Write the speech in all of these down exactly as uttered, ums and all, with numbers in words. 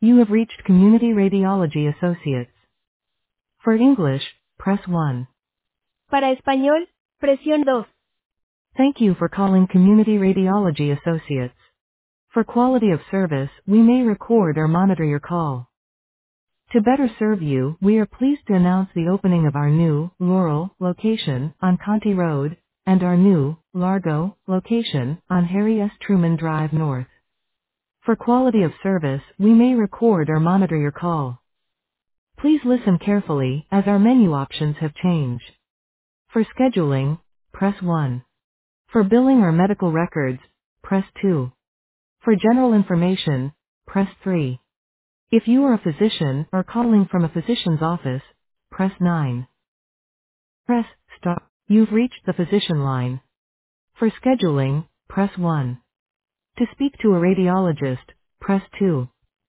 You have reached Community Radiology Associates. For English, press one. Para español, presión dos. Thank you for calling Community Radiology Associates. For quality of service, we may record or monitor your call. To better serve you, we are pleased to announce the opening of our new, Laurel, location, on Conti Road, and our new, Largo, location, on Harry S. Truman Drive North. For quality of service, we may record or monitor your call. Please listen carefully, as our menu options have changed. For scheduling, press one. For billing or medical records, press two. For general information, press three. If you are a physician or calling from a physician's office, press nine. Press star. You've reached the physician line. For scheduling, press one. To speak to a radiologist, press two.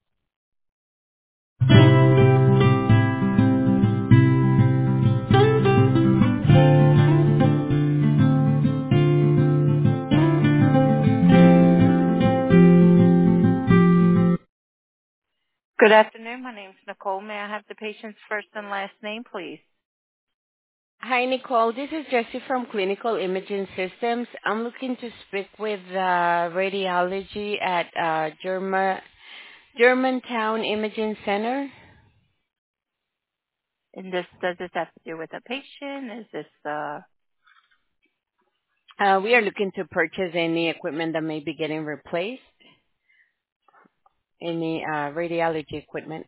Good afternoon. My name is Nicole. May I have the patient's first and last name, please? Hi, Nicole. This is Jessie from Clinical Imaging Systems. I'm looking to speak with uh, radiology at uh, Germa, Germantown Imaging Center. And this, does this have to do with a patient? Is this, uh, Uh, we are looking to purchase any equipment that may be getting replaced, any uh, radiology equipment.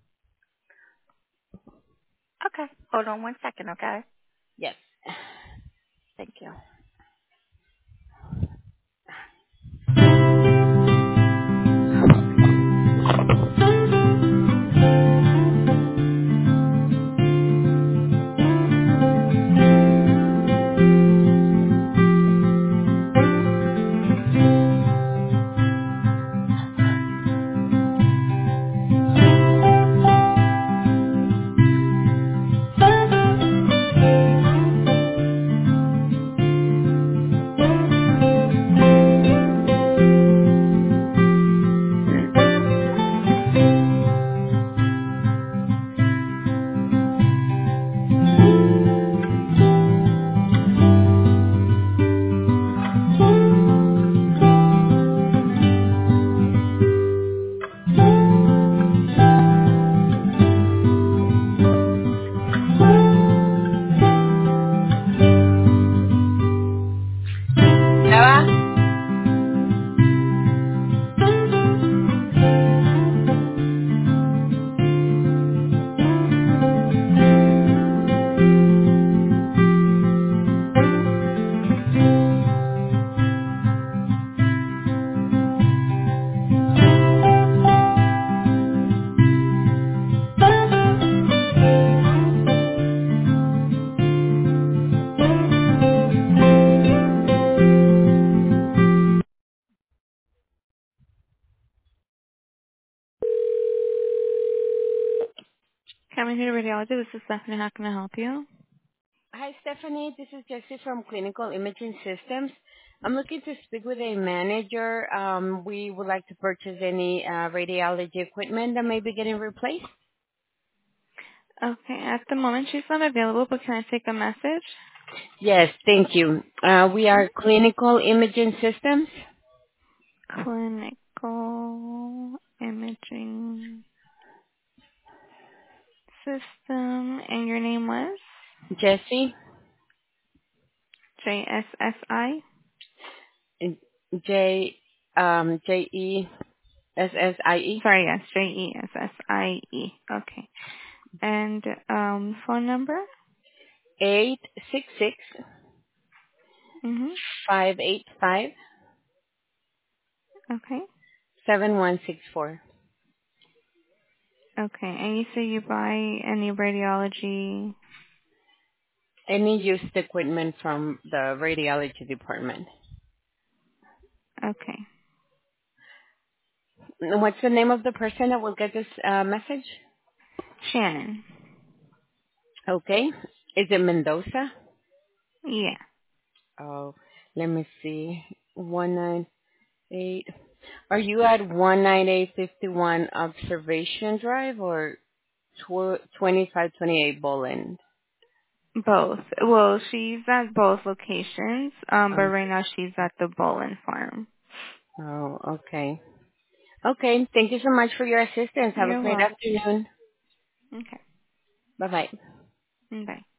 okay. Hold on one second, okay? Yes. Thank you. ¿Ya va? Coming here to radiology, this is Stephanie. How can I help you? Hi, Stephanie. This is Jessie from Clinical Imaging Systems. I'm looking to speak with a manager. Um, we would like to purchase any uh, radiology equipment that may be getting replaced. Okay, at the moment she's not available, but can I take a message? Yes, thank you. Uh, we are Clinical Imaging Systems. Clinical imaging system, and your name was? Jesse, J S S I? J, um, J E S S I E, Sorry, yes, J E S S I E. Okay. And um, phone number? eight six six Mm-hmm. five eight five Okay. seven one six four. Okay, and you say you buy any radiology? Any used equipment from the radiology department. Okay. What's the name of the person that will get this uh, message? Shannon? Okay. Is it Mendoza? Yeah. Oh, let me see. One nine eight. Are you at one nine eight five one Observation Drive or twenty-five twenty-eight Boland? Both. Well, she's at both locations, um, but Um, right now she's at the Bolin farm. oh, okay. Okay, thank you so much for your assistance. Have a You're great welcome. afternoon. Okay. Bye-bye. Bye.